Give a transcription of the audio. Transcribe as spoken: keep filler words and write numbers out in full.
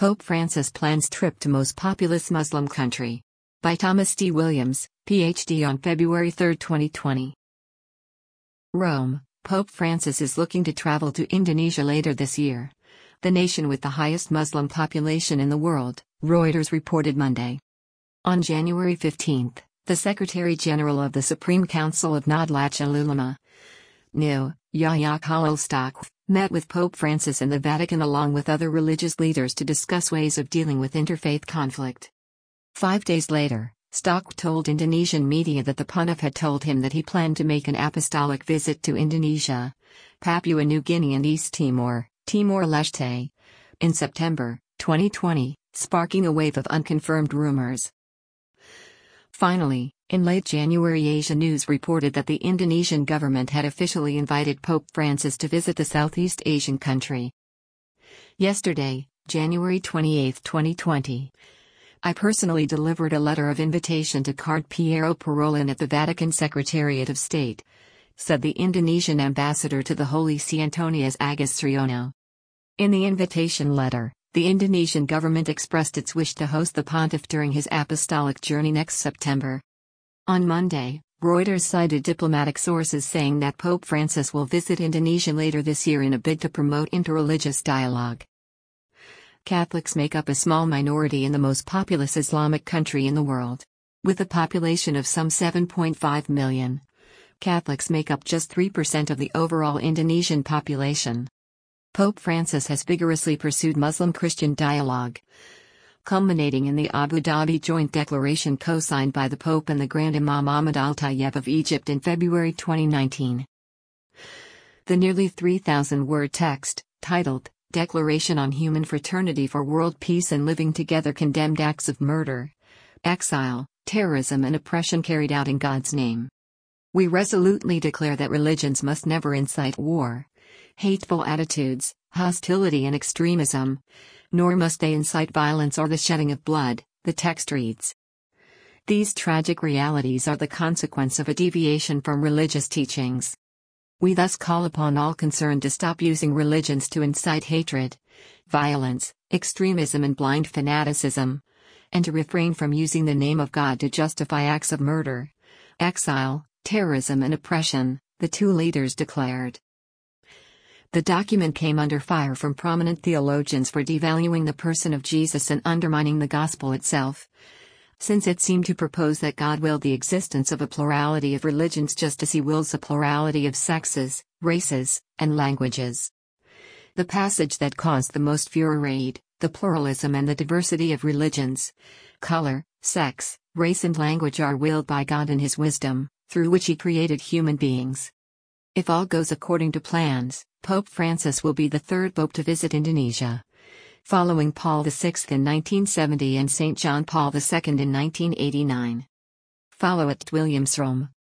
Pope Francis plans trip to most populous Muslim country. By Thomas D. Williams, P H D on February third, twenty twenty. Rome, Pope Francis is looking to travel to Indonesia later this year. The nation with the highest Muslim population in the world, Reuters reported Monday. On January fifteenth, the Secretary-General of the Supreme Council of Nahdlatul Ulama, N U, Yahya Khalil Staquf, met with Pope Francis in the Vatican along with other religious leaders to discuss ways of dealing with interfaith conflict. Five days later, Staquf told Indonesian media that the Pontiff had told him that he planned to make an apostolic visit to Indonesia, Papua New Guinea and East Timor, Timor-Leste, in September twenty twenty, sparking a wave of unconfirmed rumors. Finally, in late January, Asia News reported that the Indonesian government had officially invited Pope Francis to visit the Southeast Asian country. Yesterday, January twenty-eighth, twenty twenty, I personally delivered a letter of invitation to Cardinal Piero Parolin at the Vatican Secretariat of State, said the Indonesian ambassador to the Holy See Antonius Agus Triono. In the invitation letter, the Indonesian government expressed its wish to host the pontiff during his apostolic journey next September. On Monday, Reuters cited diplomatic sources saying that Pope Francis will visit Indonesia later this year in a bid to promote interreligious dialogue. Catholics make up a small minority in the most populous Islamic country in the world. With a population of some seven point five million, Catholics make up just three percent of the overall Indonesian population. Pope Francis has vigorously pursued Muslim-Christian dialogue, culminating in the Abu Dhabi joint declaration co-signed by the Pope and the Grand Imam Ahmad Al-Tayeb of Egypt in February twenty nineteen. The nearly three thousand word text, titled, Declaration on Human Fraternity for World Peace and Living Together, condemned acts of murder, exile, terrorism and oppression carried out in God's name. We resolutely declare that religions must never incite war, hateful attitudes, hostility and extremism, nor must they incite violence or the shedding of blood, the text reads. These tragic realities are the consequence of a deviation from religious teachings. We thus call upon all concerned to stop using religions to incite hatred, violence, extremism and blind fanaticism, and to refrain from using the name of God to justify acts of murder, exile, terrorism and oppression, the two leaders declared. The document came under fire from prominent theologians for devaluing the person of Jesus and undermining the gospel itself, since it seemed to propose that God willed the existence of a plurality of religions just as he wills a plurality of sexes, races, and languages. The passage that caused the most furore, the pluralism and the diversity of religions, color, sex, race and language are willed by God in his wisdom, through which he created human beings. If all goes according to plans, Pope Francis will be the third pope to visit Indonesia, following Paul the Sixth in nineteen seventy and Saint John Paul the Second in nineteen eighty-nine. Follow at Williams Rome.